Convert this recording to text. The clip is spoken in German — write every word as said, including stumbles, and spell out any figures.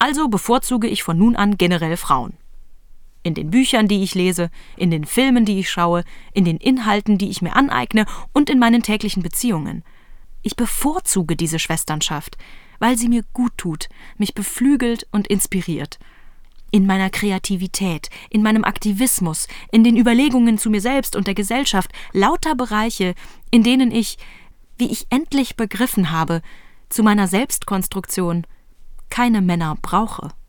Also bevorzuge ich von nun an generell Frauen. In den Büchern, die ich lese, in den Filmen, die ich schaue, in den Inhalten, die ich mir aneigne und in meinen täglichen Beziehungen. Ich bevorzuge diese Schwesternschaft, weil sie mir gut tut, mich beflügelt und inspiriert. In meiner Kreativität, in meinem Aktivismus, in den Überlegungen zu mir selbst und der Gesellschaft, lauter Bereiche, in denen ich, wie ich endlich begriffen habe, zu meiner Selbstkonstruktion keine Männer brauche.